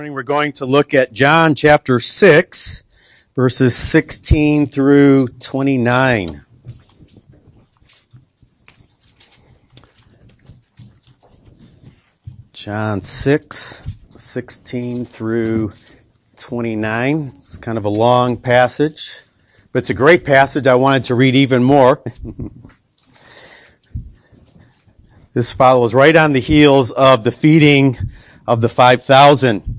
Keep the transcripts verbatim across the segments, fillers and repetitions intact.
We're going to look at John chapter six, verses sixteen through twenty-nine. John six, sixteen through twenty-nine. It's kind of a long passage, but it's a great passage. I wanted to read even more. This follows right on the heels of the feeding of the five thousand.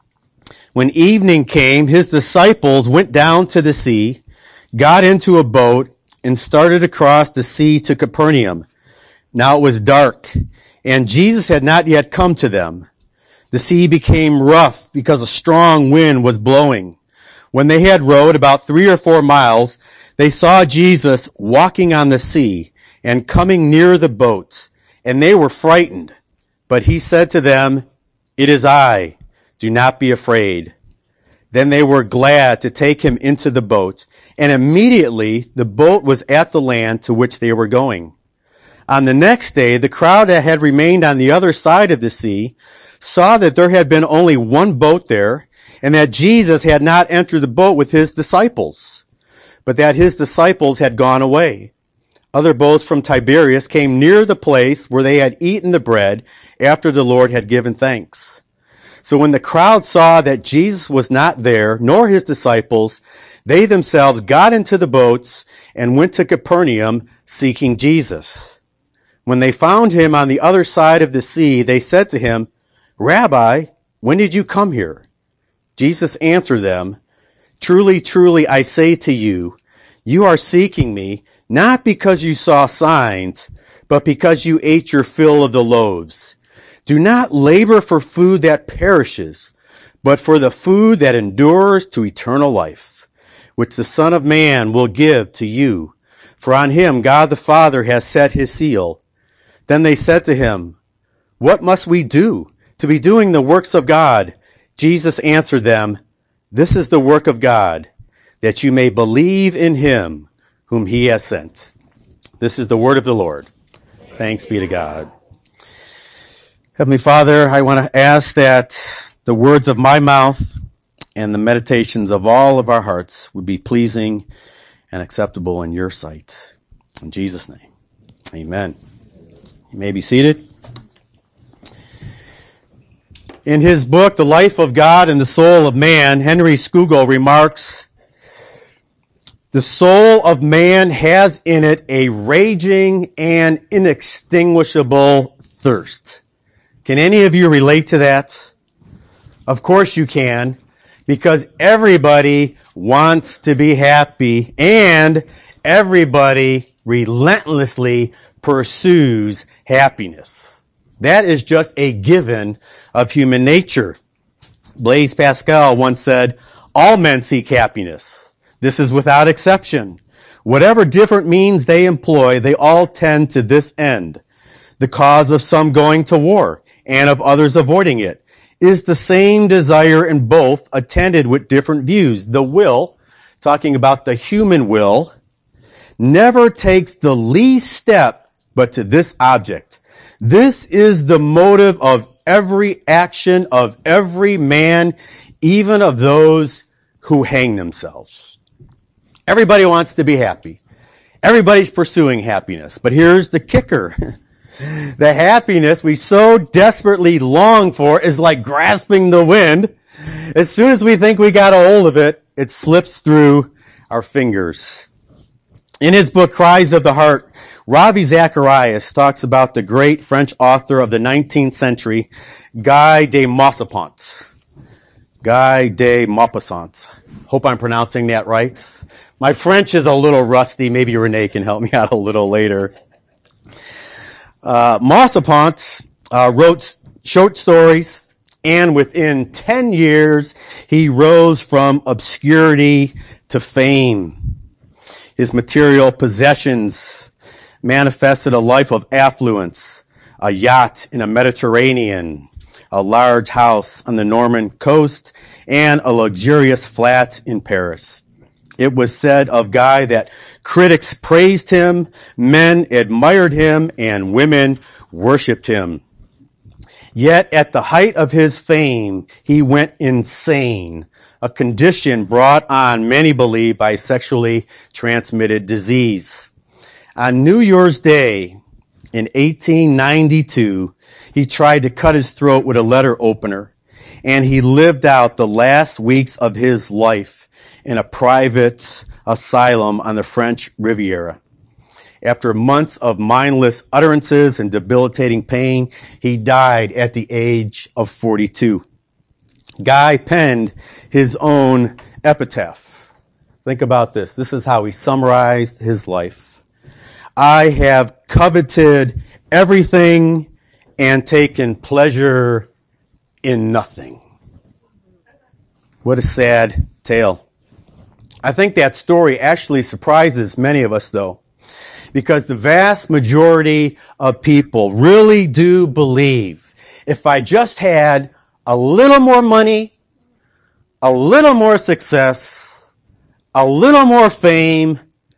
When evening came, his disciples went down to the sea, got into a boat, and started across the sea to Capernaum. Now it was dark, and Jesus had not yet come to them. The sea became rough because a strong wind was blowing. When they had rowed about three or four miles, they saw Jesus walking on the sea and coming near the boat, and they were frightened. But he said to them, "It is I. Do not be afraid." Then they were glad to take him into the boat, and immediately the boat was at the land to which they were going. On the next day, the crowd that had remained on the other side of the sea saw that there had been only one boat there, and that Jesus had not entered the boat with his disciples, but that his disciples had gone away. Other boats from Tiberias came near the place where they had eaten the bread after the Lord had given thanks. So when the crowd saw that Jesus was not there, nor his disciples, they themselves got into the boats and went to Capernaum seeking Jesus. When they found him on the other side of the sea, they said to him, "Rabbi, when did you come here?" Jesus answered them, "Truly, truly, I say to you, you are seeking me, not because you saw signs, but because you ate your fill of the loaves. Do not labor for food that perishes, but for the food that endures to eternal life, which the Son of Man will give to you. For on him God the Father has set his seal." Then they said to him, "What must we do to be doing the works of God?" Jesus answered them, "This is the work of God, that you may believe in him whom he has sent." This is the word of the Lord. Thanks be to God. Heavenly Father, I want to ask that the words of my mouth and the meditations of all of our hearts would be pleasing and acceptable in your sight. In Jesus' name, amen. You may be seated. In his book, The Life of God and the Soul of Man, Henry Scougal remarks, "The soul of man has in it a raging and inextinguishable thirst." Can any of you relate to that? Of course you can, because everybody wants to be happy and everybody relentlessly pursues happiness. That is just a given of human nature. Blaise Pascal once said, "All men seek happiness. This is without exception. Whatever different means they employ, they all tend to this end. The cause of some going to war and of others avoiding it is the same desire in both, attended with different views. The will," talking about the human will, "never takes the least step but to this object. This is the motive of every action of every man, even of those who hang themselves." Everybody wants to be happy. Everybody's pursuing happiness. But here's the kicker. The happiness we so desperately long for is like grasping the wind. As soon as we think we got a hold of it, it slips through our fingers. In his book, Cries of the Heart, Ravi Zacharias talks about the great French author of the nineteenth century, Guy de Maupassant. Guy de Maupassant. Hope I'm pronouncing that right. My French is a little rusty. Maybe Renee can help me out a little later. Uh, Maupassant uh, wrote short stories, and within ten years, he rose from obscurity to fame. His material possessions manifested a life of affluence, a yacht in the Mediterranean, a large house on the Norman coast, and a luxurious flat in Paris. It was said of Guy that critics praised him, men admired him, and women worshipped him. Yet at the height of his fame, he went insane, a condition brought on, many believe, by sexually transmitted disease. On New Year's Day in eighteen ninety-two, he tried to cut his throat with a letter opener, and he lived out the last weeks of his life in a private asylum on the French Riviera. After months of mindless utterances and debilitating pain, he died at the age of forty-two. Guy penned his own epitaph. Think about this. This is how he summarized his life. I have coveted everything and taken pleasure in nothing. What a sad tale. I think that story actually surprises many of us, though, because the vast majority of people really do believe if I just had a little more money, a little more success, a little more fame,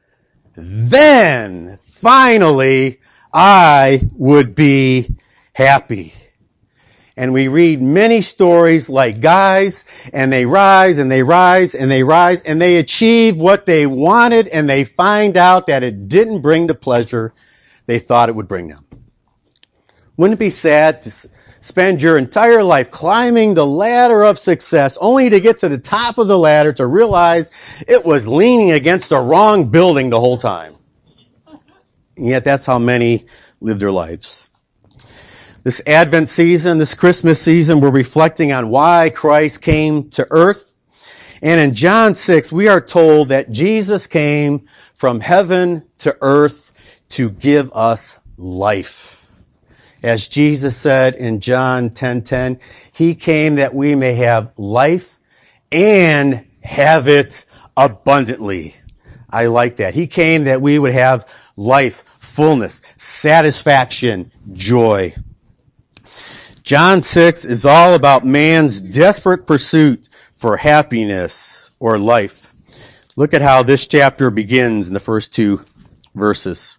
then finally I would be happy. And we read many stories like guys, and they rise and they rise and they rise and they achieve what they wanted, and they find out that it didn't bring the pleasure they thought it would bring them. Wouldn't it be sad to spend your entire life climbing the ladder of success only to get to the top of the ladder to realize it was leaning against the wrong building the whole time? And yet that's how many live their lives. This Advent season, this Christmas season, we're reflecting on why Christ came to earth. And in John six, we are told that Jesus came from heaven to earth to give us life. As Jesus said in John ten ten, he came that we may have life and have it abundantly. I like that. He came that we would have life, fullness, satisfaction, joy. John six is all about man's desperate pursuit for happiness or life. Look at how this chapter begins in the first two verses.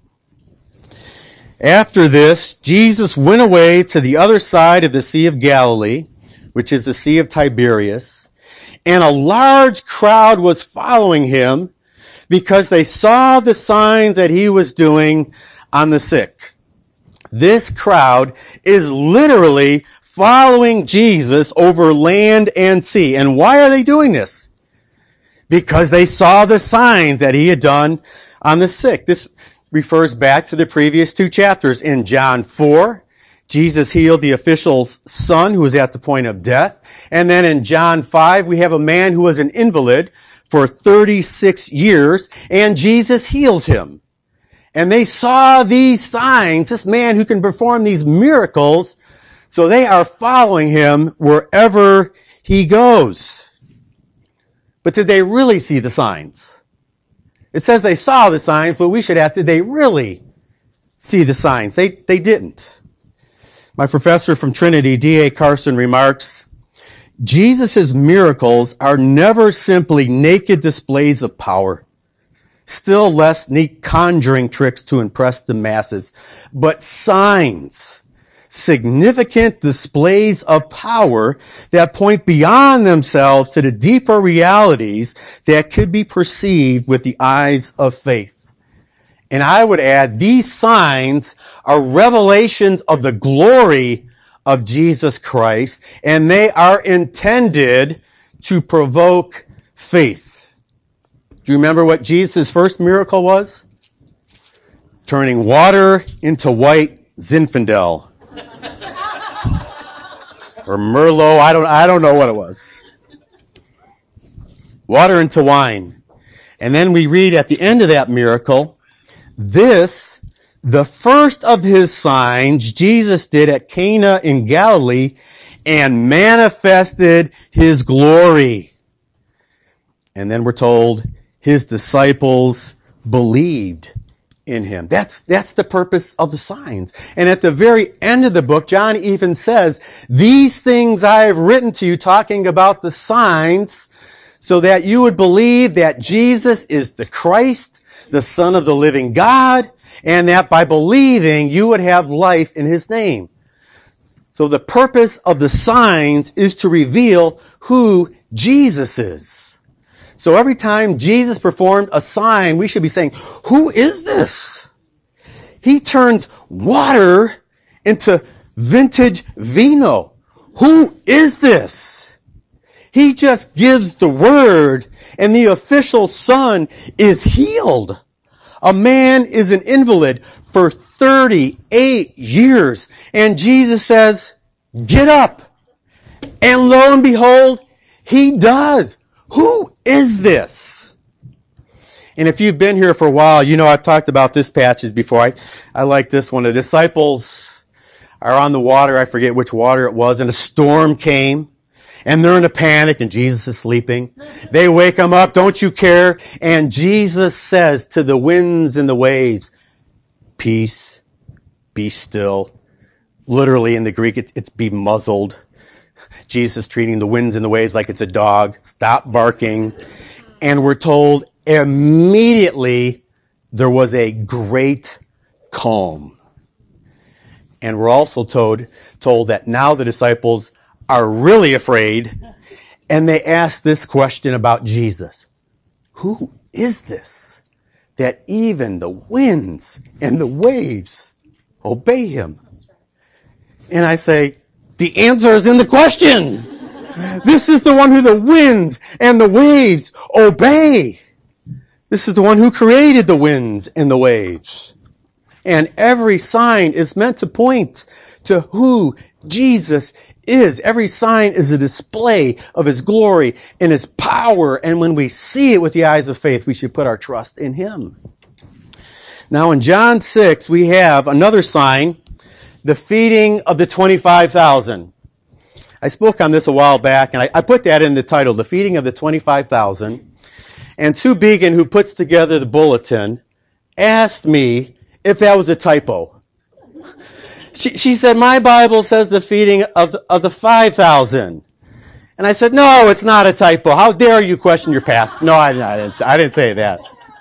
After this, Jesus went away to the other side of the Sea of Galilee, which is the Sea of Tiberias, and a large crowd was following him because they saw the signs that he was doing on the sick. This crowd is literally following Jesus over land and sea. And why are they doing this? Because they saw the signs that he had done on the sick. This refers back to the previous two chapters. In John four, Jesus healed the official's son who was at the point of death. And then in John five, we have a man who was an invalid for thirty-six years, and Jesus heals him. And they saw these signs, this man who can perform these miracles, so they are following him wherever he goes. But did they really see the signs? It says they saw the signs, but we should ask, did they really see the signs? They, they didn't. My professor from Trinity, D A Carson, remarks, Jesus' miracles are never simply naked displays of power, still less neat conjuring tricks to impress the masses, but signs, significant displays of power that point beyond themselves to the deeper realities that could be perceived with the eyes of faith. And I would add, these signs are revelations of the glory of Jesus Christ, and they are intended to provoke faith. Do you remember what Jesus' first miracle was? Turning water into white Zinfandel. Or Merlot, I don't, I don't know what it was. Water into wine. And then we read at the end of that miracle, this, the first of his signs Jesus did at Cana in Galilee, and manifested his glory. And then we're told his disciples believed in him. That's, that's the purpose of the signs. And at the very end of the book, John even says, these things I have written to you, talking about the signs, so that you would believe that Jesus is the Christ, the Son of the living God, and that by believing you would have life in his name. So the purpose of the signs is to reveal who Jesus is. So every time Jesus performed a sign, we should be saying, who is this? He turns water into vintage vino. Who is this? He just gives the word and the official son is healed. A man is an invalid for thirty-eight years. And Jesus says, get up. And lo and behold, he does. Who is this? And if you've been here for a while, you know I've talked about this passage before. I, I like this one. The disciples are on the water. I forget which water it was. And a storm came. And they're in a panic. And Jesus is sleeping. They wake him up. Don't you care? And Jesus says to the winds and the waves, peace, be still. Literally in the Greek, it's, it's be muzzled. Jesus treating the winds and the waves like it's a dog. Stop barking. And we're told immediately there was a great calm. And we're also told, told that now the disciples are really afraid. And they ask this question about Jesus. Who is this that even the winds and the waves obey him? And I say, the answer is in the question. This is the one who the winds and the waves obey. This is the one who created the winds and the waves. And every sign is meant to point to who Jesus is. Every sign is a display of his glory and his power. And when we see it with the eyes of faith, we should put our trust in him. Now in John six, we have another sign, the feeding of the twenty-five thousand. I spoke on this a while back, and I, I put that in the title, the feeding of the twenty-five thousand. And Sue Began, who puts together the bulletin, asked me if that was a typo. She, she said, my Bible says the feeding of the, of the five thousand. And I said, no, it's not a typo. How dare you question your past? No, I, I, didn't, I didn't say that.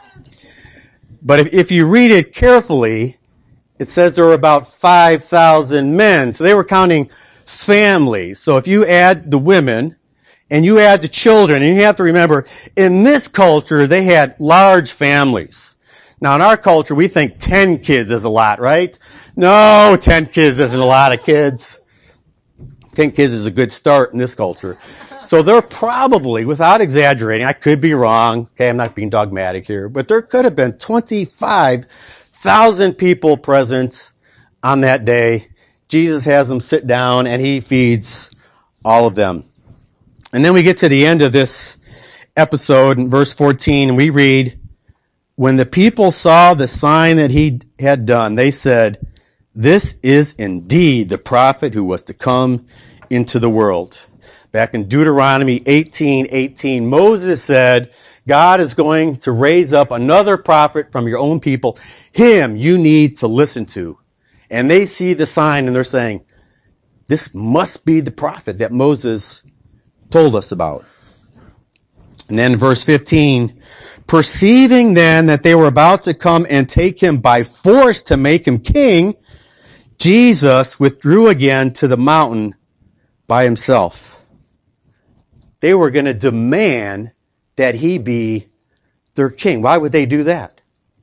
But if, if you read it carefully, it says there were about five thousand men. So they were counting families. So if you add the women and you add the children, and you have to remember, in this culture, they had large families. Now in our culture, we think ten kids is a lot, right? No, ten kids isn't a lot of kids. ten kids is a good start in this culture. So there probably, without exaggerating, I could be wrong. Okay, I'm not being dogmatic here, but there could have been twenty-five thousand people present on that day. Jesus has them sit down and he feeds all of them. And then we get to the end of this episode in verse fourteen, and we read, when the people saw the sign that he had done, they said, this is indeed the prophet who was to come into the world. Back in Deuteronomy eighteen eighteen, Moses said, God is going to raise up another prophet from your own people. Him you need to listen to. And they see the sign and they're saying, this must be the prophet that Moses told us about. And then verse fifteen, perceiving then that they were about to come and take him by force to make him king, Jesus withdrew again to the mountain by himself. They were going to demand that he be their king. Why would they do that?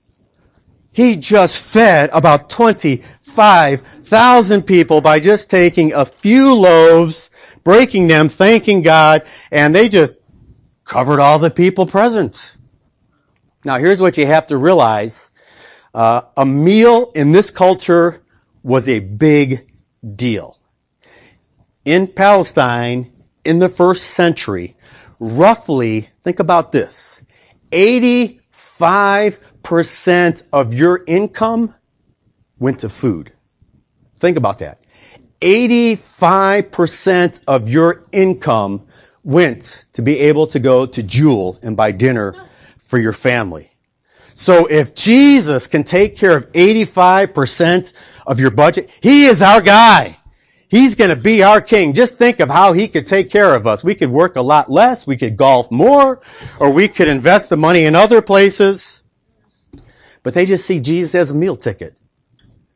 He just fed about twenty-five thousand people by just taking a few loaves, breaking them, thanking God, and they just covered all the people present. Now here's what you have to realize. Uh, a meal in this culture was a big deal. In Palestine, in the first century, roughly, think about this, eighty-five percent of your income went to food. Think about that. eighty-five percent of your income went to be able to go to Jewel and buy dinner for your family. So if Jesus can take care of eighty-five percent of your budget, he is our guy. He's going to be our king. Just think of how he could take care of us. We could work a lot less. We could golf more, or we could invest the money in other places. But they just see Jesus as a meal ticket.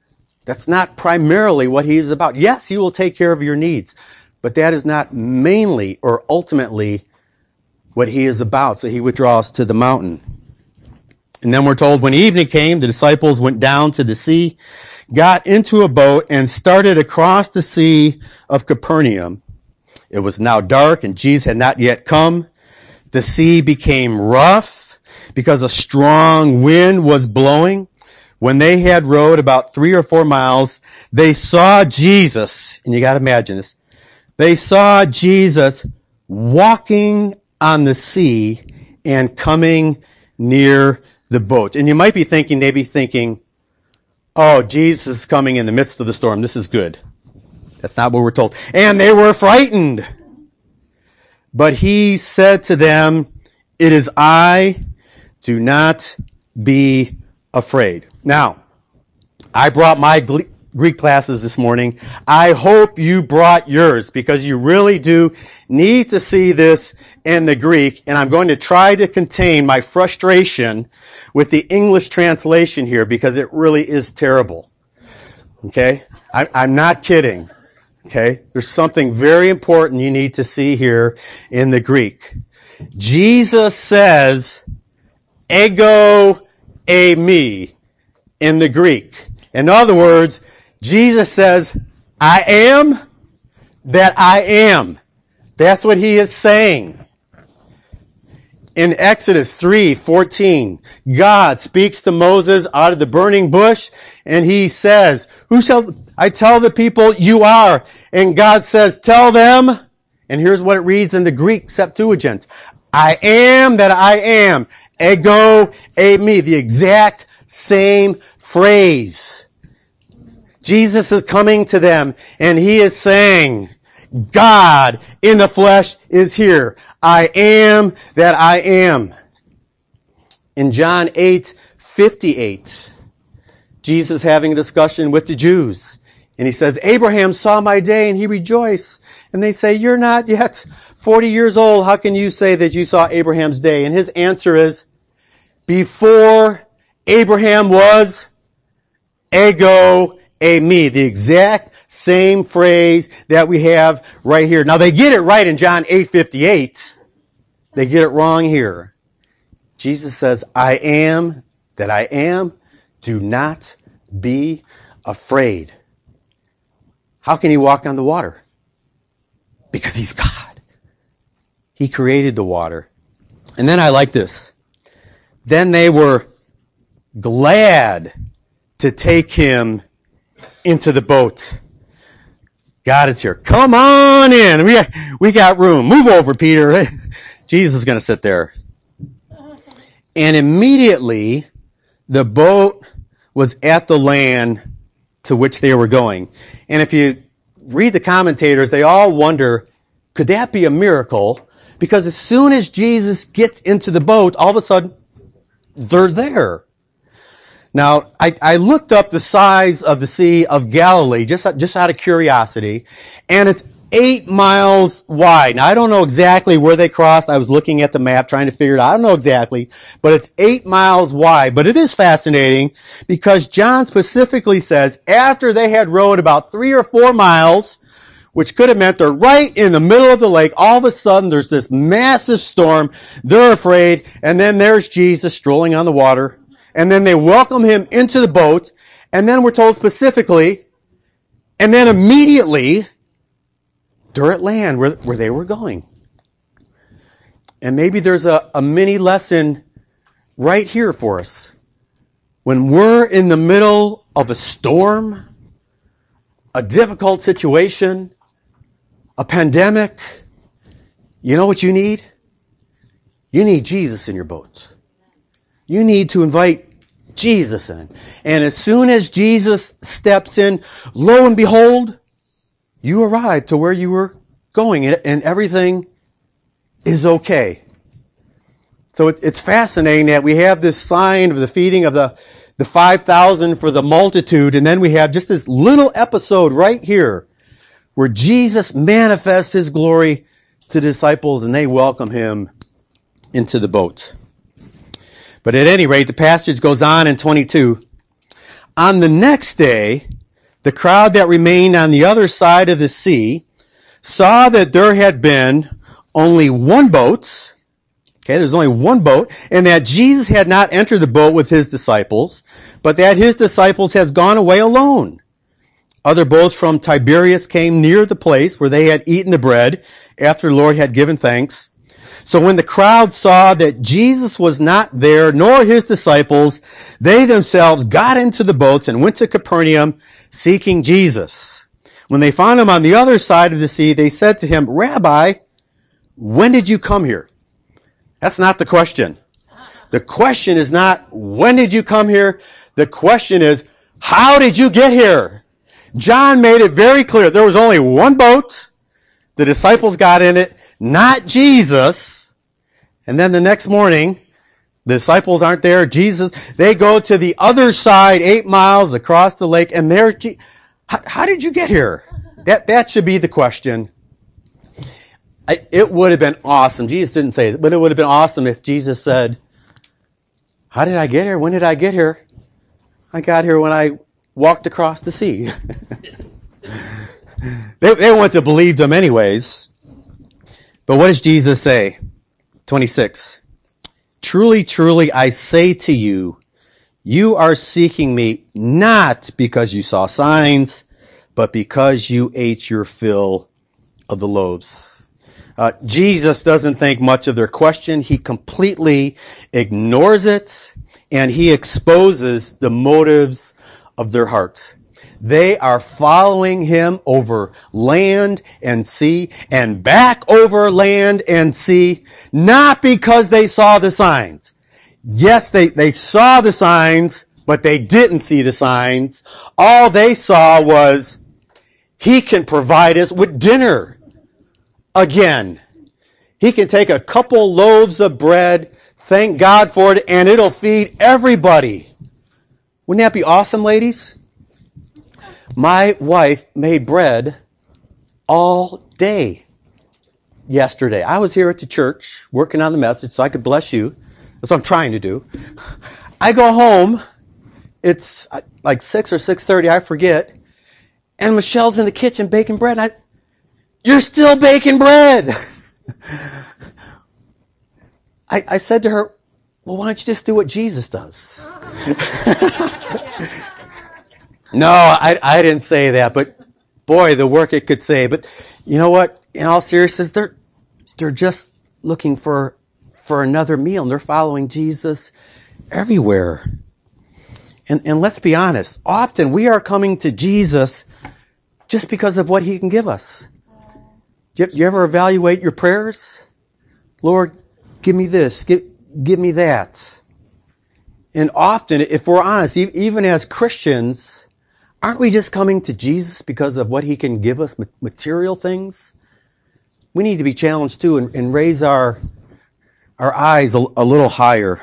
That's not primarily what he is about. Yes, he will take care of your needs, but that is not mainly or ultimately what he is about. So he withdraws to the mountain. And then we're told when evening came, the disciples went down to the sea, got into a boat, and started across the sea of Capernaum. It was now dark, and Jesus had not yet come. The sea became rough because a strong wind was blowing. When they had rowed about three or four miles, they saw Jesus, and you got to imagine this, they saw Jesus walking on the sea and coming near the boat. And you might be thinking, maybe thinking, oh, Jesus is coming in the midst of the storm. This is good. That's not what we're told. And they were frightened. But he said to them, it is I, do not be afraid. Now, I brought my Greek classes this morning. I hope you brought yours because you really do need to see this in the Greek. And I'm going to try to contain my frustration with the English translation here because it really is terrible. Okay? I, I'm not kidding. Okay? There's something very important you need to see here in the Greek. Jesus says, ego eimi in the Greek. In other words, Jesus says, I am that I am. That's what he is saying. In Exodus three fourteen, God speaks to Moses out of the burning bush, and he says, who shall I tell the people you are? And God says, tell them, and here's what it reads in the Greek Septuagint, I am that I am, ego eimi, the exact same phrase. Jesus is coming to them, and he is saying, God in the flesh is here. I am that I am. In John eight fifty-eight, Jesus having a discussion with the Jews, and he says, Abraham saw my day and he rejoiced. And they say, you're not yet forty years old. How can you say that you saw Abraham's day? And his answer is, before Abraham was, ego eimi, the exact same phrase that we have right here. Now they get it right in John eight fifty-eight. They get it wrong here. Jesus says, I am that I am. Do not be afraid. How can he walk on the water? Because he's God. He created the water. And then I like this. Then they were glad to take him into the boat. God is here. Come on in. We got, we got room. Move over, Peter. Jesus is going to sit there. And immediately the boat was at the land to which they were going. And if you read the commentators, they all wonder, could that be a miracle? Because as soon as Jesus gets into the boat, all of a sudden, they're there. Now, I, I looked up the size of the Sea of Galilee, just, just out of curiosity, and it's eight miles wide. Now, I don't know exactly where they crossed. I was looking at the map, trying to figure it out. I don't know exactly, but it's eight miles wide. But it is fascinating because John specifically says after they had rowed about three or four miles, which could have meant they're right in the middle of the lake, all of a sudden there's this massive storm. They're afraid, and then there's Jesus strolling on the water. And then they welcome him into the boat, and then we're told specifically, and then immediately, they're at land where, where they were going. And maybe there's a, a mini lesson right here for us. When we're in the middle of a storm, a difficult situation, a pandemic, you know what you need? You need Jesus in your boat. You need to invite Jesus in. And as soon as Jesus steps in, lo and behold, you arrive to where you were going and everything is okay. So it's fascinating that we have this sign of the feeding of the, the five thousand for the multitude, and then we have just this little episode right here where Jesus manifests his glory to the disciples and they welcome him into the boat. But at any rate, the passage goes on in twenty-two. On the next day, the crowd that remained on the other side of the sea saw that there had been only one boat. Okay, there's only one boat, and that Jesus had not entered the boat with his disciples, but that his disciples has gone away alone. Other boats from Tiberias came near the place where they had eaten the bread after the Lord had given thanks. So when the crowd saw that Jesus was not there, nor his disciples, they themselves got into the boats and went to Capernaum seeking Jesus. When they found him on the other side of the sea, they said to him, Rabbi, when did you come here? That's not the question. The question is not, when did you come here? The question is, how did you get here? John made it very clear. There was only one boat. The disciples got in it, not Jesus. And then the next morning, the disciples aren't there. Jesus, they go to the other side, eight miles across the lake, and there, how, how did you get here? That, that should be the question. I, it would have been awesome. Jesus didn't say it, but it would have been awesome if Jesus said, how did I get here? When did I get here? I got here when I walked across the sea. they, they wouldn't have believed him anyways. But what does Jesus say? twenty-six. Truly, truly, I say to you, you are seeking me not because you saw signs, but because you ate your fill of the loaves. Uh, Jesus doesn't think much of their question. He completely ignores it, and he exposes the motives of their hearts. They are following him over land and sea and back over land and sea, not because they saw the signs. Yes, they, they saw the signs, but they didn't see the signs. All they saw was, he can provide us with dinner again. He can take a couple loaves of bread, thank God for it, and it'll feed everybody. Wouldn't that be awesome, ladies? My wife made bread all day yesterday. I was here at the church working on the message so I could bless you. That's what I'm trying to do. I go home. It's like six or six thirty, I forget. And Michelle's in the kitchen baking bread. I, You're still baking bread. I, I said to her, well, why don't you just do what Jesus does? No, I, I didn't say that, but boy, the work it could say. But you know what? In all seriousness, they're, they're just looking for, for another meal, and they're following Jesus everywhere. And, and let's be honest, often we are coming to Jesus just because of what he can give us. Do you, do you ever evaluate your prayers? Lord, give me this, give, give me that. And often, if we're honest, even as Christians, aren't we just coming to Jesus because of what he can give us, material things? We need to be challenged too and, and raise our, our eyes a, a little higher.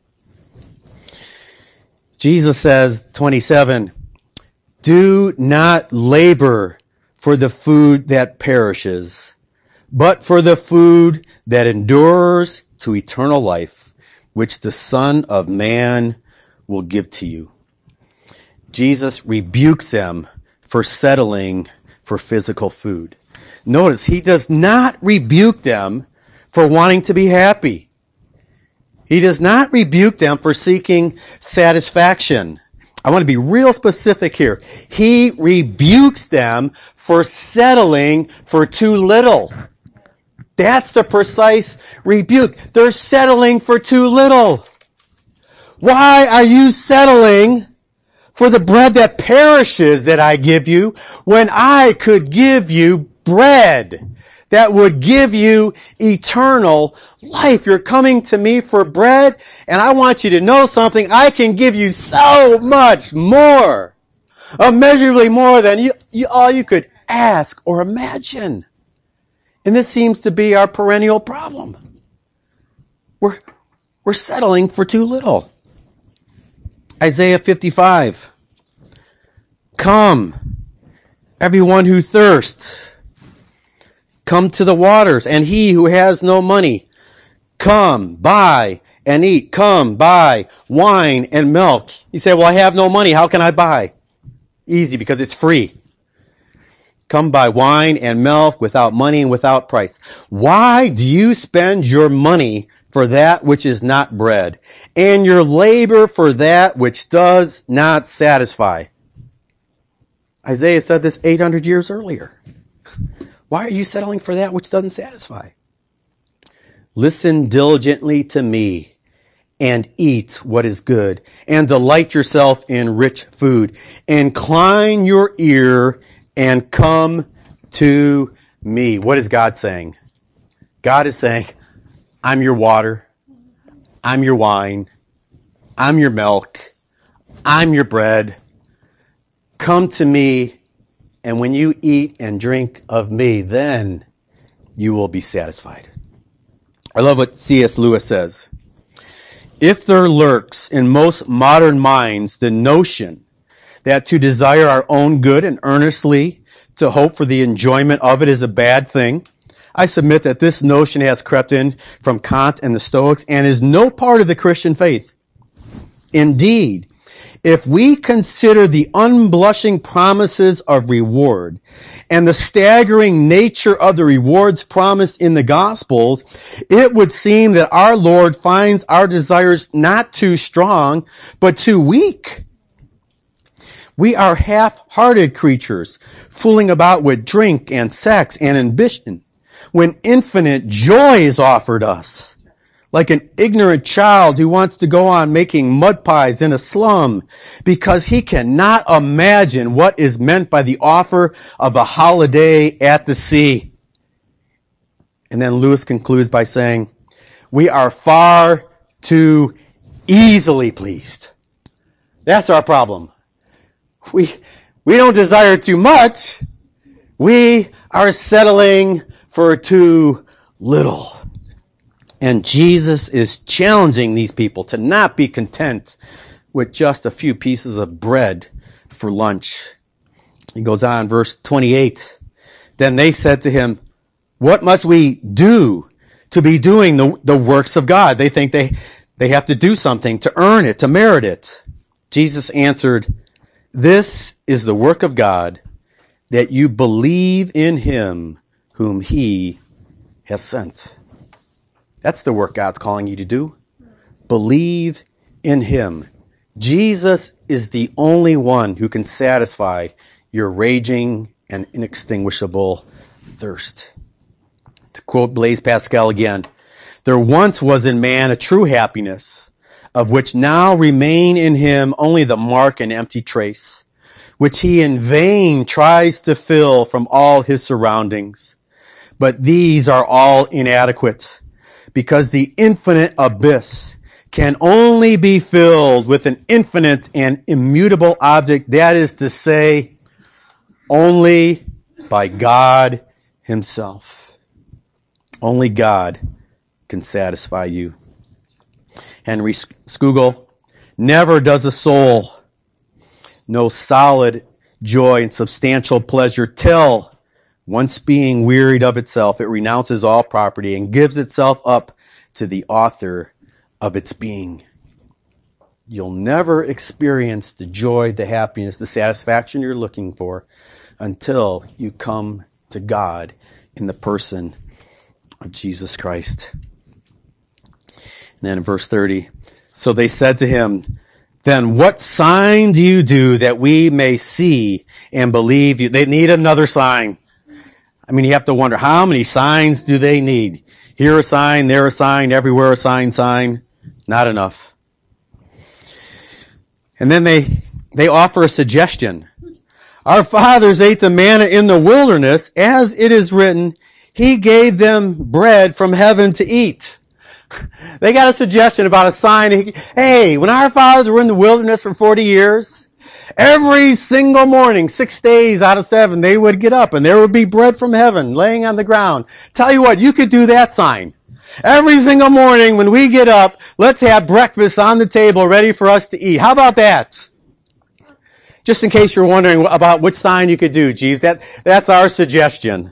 Jesus says, twenty-seven, do not labor for the food that perishes, but for the food that endures to eternal life, which the Son of Man will give to you. Jesus rebukes them for settling for physical food. Notice, he does not rebuke them for wanting to be happy. He does not rebuke them for seeking satisfaction. I want to be real specific here. He rebukes them for settling for too little. That's the precise rebuke. They're settling for too little. Why are you settling for the bread that perishes that I give you when I could give you bread that would give you eternal life? You're coming to me for bread, and I want you to know something. I can give you so much more, immeasurably more than you, you, all you could ask or imagine. And this seems to be our perennial problem. We're, we're settling for too little. Isaiah fifty-five. Come, everyone who thirsts, come to the waters, and he who has no money, come, buy and eat. Come, buy wine and milk. You say, well, I have no money. How can I buy? Easy, because it's free. Come buy wine and milk without money and without price. Why do you spend your money for that which is not bread, and your labor for that which does not satisfy? Isaiah said this eight hundred years earlier. Why are you settling for that which doesn't satisfy? Listen diligently to me and eat what is good, and delight yourself in rich food. Incline your ear and come to me. What is God saying? God is saying, I'm your water. I'm your wine. I'm your milk. I'm your bread. Come to me, and when you eat and drink of me, then you will be satisfied. I love what C S Lewis says. If there lurks in most modern minds the notion that to desire our own good and earnestly to hope for the enjoyment of it is a bad thing, I submit that this notion has crept in from Kant and the Stoics and is no part of the Christian faith. Indeed, if we consider the unblushing promises of reward and the staggering nature of the rewards promised in the Gospels, it would seem that our Lord finds our desires not too strong, but too weak. We are half-hearted creatures, fooling about with drink and sex and ambition, when infinite joy is offered us. Like an ignorant child who wants to go on making mud pies in a slum because he cannot imagine what is meant by the offer of a holiday at the sea. And then Lewis concludes by saying, we are far too easily pleased. That's our problem. We, we don't desire too much. We are settling for too little. And Jesus is challenging these people to not be content with just a few pieces of bread for lunch. He goes on, verse twenty-eight. Then they said to him, what must we do to be doing the, the works of God? They think they, they have to do something to earn it, to merit it. Jesus answered, this is the work of God, that you believe in him whom he has sent. That's the work God's calling you to do. Believe in him. Jesus is the only one who can satisfy your raging and inextinguishable thirst. To quote Blaise Pascal again, there once was in man a true happiness, of which now remain in him only the mark and empty trace, which he in vain tries to fill from all his surroundings. But these are all inadequate, because the infinite abyss can only be filled with an infinite and immutable object, that is to say, only by God himself. Only God can satisfy you. Henry Scougal, never does a soul know solid joy and substantial pleasure till, once being wearied of itself, it renounces all property and gives itself up to the author of its being. You'll never experience the joy, the happiness, the satisfaction you're looking for until you come to God in the person of Jesus Christ. And then in verse thirty, so they said to him, then what sign do you do that we may see and believe you? They need another sign. I mean, you have to wonder, how many signs do they need? Here a sign, there a sign, everywhere a sign, sign. Not enough. And then they, they offer a suggestion. Our fathers ate the manna in the wilderness, as it is written, he gave them bread from heaven to eat. They got a suggestion about a sign. Hey, when our fathers were in the wilderness for forty years, every single morning, six days out of seven, they would get up and there would be bread from heaven laying on the ground. Tell you what, you could do that sign. Every single morning when we get up, let's have breakfast on the table ready for us to eat. How about that? Just in case you're wondering about which sign you could do, geez, that, that's our suggestion.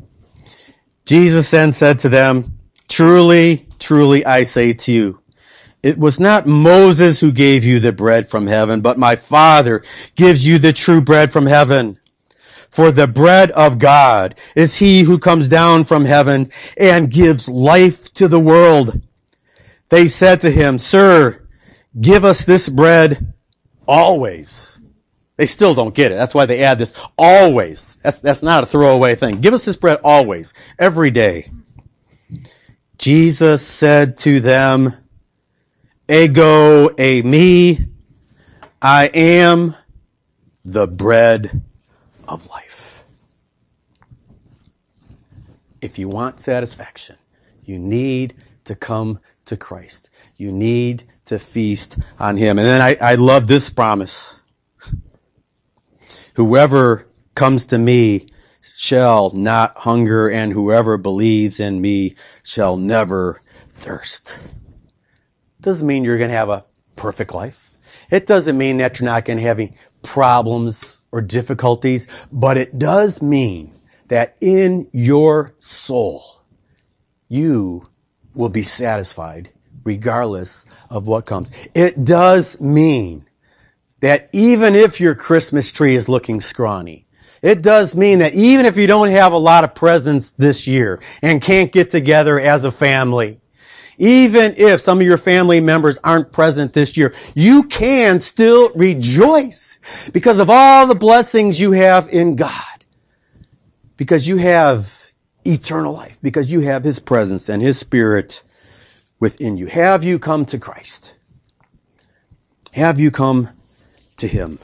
Jesus then said to them, truly, truly, I say to you, It was not Moses who gave you the bread from heaven, but my Father gives you the true bread from heaven. For the bread of God is he who comes down from heaven and gives life to the world. They said to him, Sir, give us this bread always. They still don't get it. That's why they add this always. That's, that's not a throwaway thing. Give us this bread always, every day. Jesus said to them, Ego eimi, I am the bread of life. If you want satisfaction, you need to come to Christ. You need to feast on him. And then I, I love this promise. Whoever comes to me shall not hunger, and whoever believes in me shall never thirst. Doesn't mean you're going to have a perfect life. It doesn't mean that you're not going to have any problems or difficulties, but it does mean that in your soul, you will be satisfied regardless of what comes. It does mean that even if your Christmas tree is looking scrawny, it does mean that even if you don't have a lot of presents this year and can't get together as a family, even if some of your family members aren't present this year, you can still rejoice because of all the blessings you have in God. Because you have eternal life. Because you have his presence and his Spirit within you. Have you come to Christ? Have you come to him?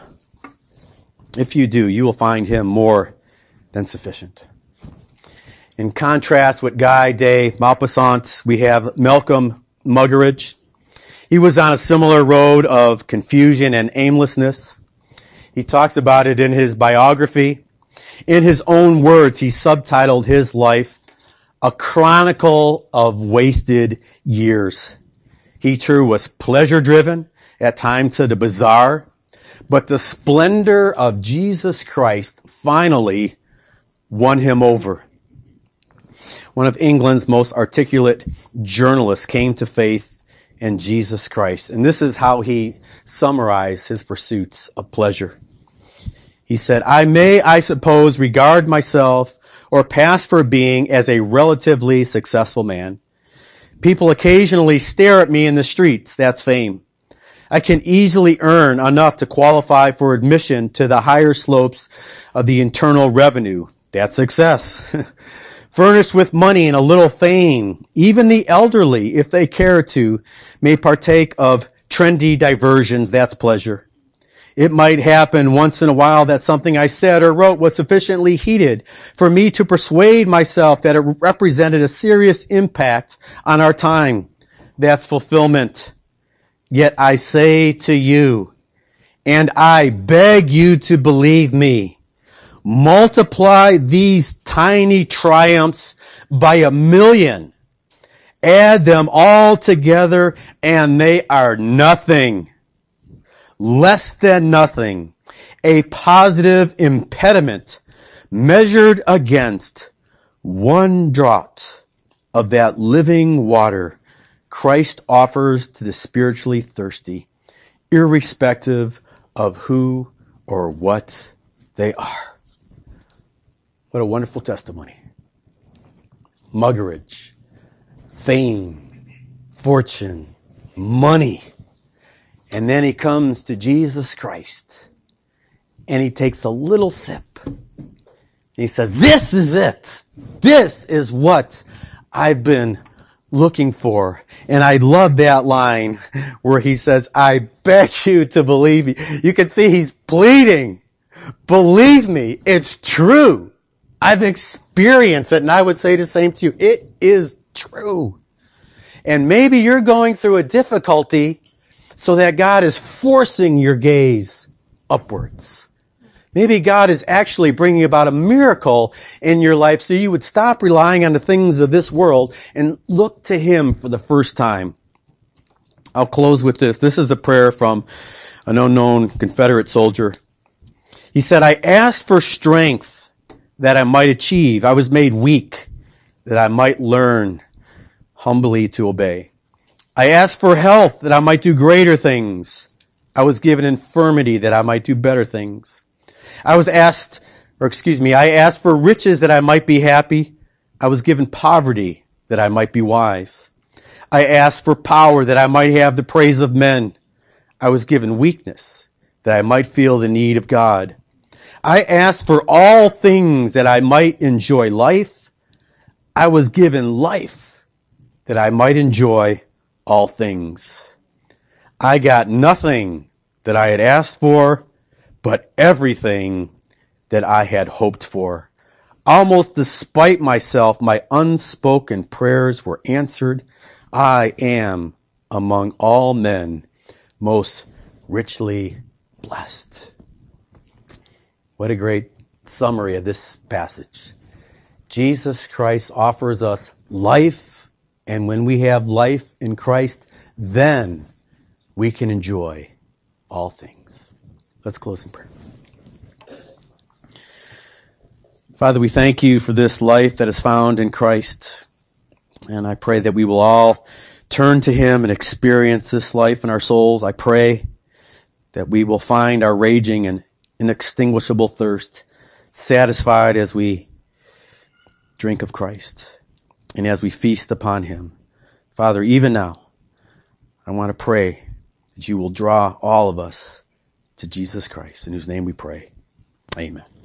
If you do, you will find him more than sufficient. In contrast with Guy de Maupassant, we have Malcolm Muggeridge. He was on a similar road of confusion and aimlessness. He talks about it in his biography. In his own words, he subtitled his life, A Chronicle of Wasted Years. He too was pleasure-driven, at times to the bizarre, but the splendor of Jesus Christ finally won him over. One of England's most articulate journalists came to faith in Jesus Christ. And this is how he summarized his pursuits of pleasure. He said, I may, I suppose, regard myself or pass for being as a relatively successful man. People occasionally stare at me in the streets. That's fame. I can easily earn enough to qualify for admission to the higher slopes of the Internal Revenue. That's success. Furnished with money and a little fame, even the elderly, if they care to, may partake of trendy diversions. That's pleasure. It might happen once in a while that something I said or wrote was sufficiently heated for me to persuade myself that it represented a serious impact on our time. That's fulfillment. Yet I say to you, and I beg you to believe me, multiply these tiny triumphs by a million. Add them all together and they are nothing. Less than nothing. A positive impediment measured against one draught of that living water Christ offers to the spiritually thirsty, irrespective of who or what they are. What a wonderful testimony. Muggeridge, fame, fortune, money. And then he comes to Jesus Christ and he takes a little sip. And he says, this is it. This is what I've been looking for. And I love that line where he says, I beg you to believe me. You can see he's pleading. Believe me, it's true. I've experienced it, and I would say the same to you. It is true. And maybe you're going through a difficulty so that God is forcing your gaze upwards. Maybe God is actually bringing about a miracle in your life so you would stop relying on the things of this world and look to him for the first time. I'll close with this. This is a prayer from an unknown Confederate soldier. He said, I asked for strength that I might achieve. I was made weak that I might learn humbly to obey. I asked for health that I might do greater things. I was given infirmity that I might do better things. I was asked, or excuse me, I asked for riches that I might be happy. I was given poverty that I might be wise. I asked for power that I might have the praise of men. I was given weakness that I might feel the need of God. I asked for all things that I might enjoy life. I was given life that I might enjoy all things. I got nothing that I had asked for, but everything that I had hoped for. Almost despite myself, my unspoken prayers were answered. I am among all men most richly blessed. What a great summary of this passage. Jesus Christ offers us life, and when we have life in Christ, then we can enjoy all things. Let's close in prayer. Father, we thank you for this life that is found in Christ. And I pray that we will all turn to him and experience this life in our souls. I pray that we will find our raging and inextinguishable thirst satisfied as we drink of Christ and as we feast upon him. Father, even now, I want to pray that you will draw all of us to Jesus Christ, in whose name we pray. Amen.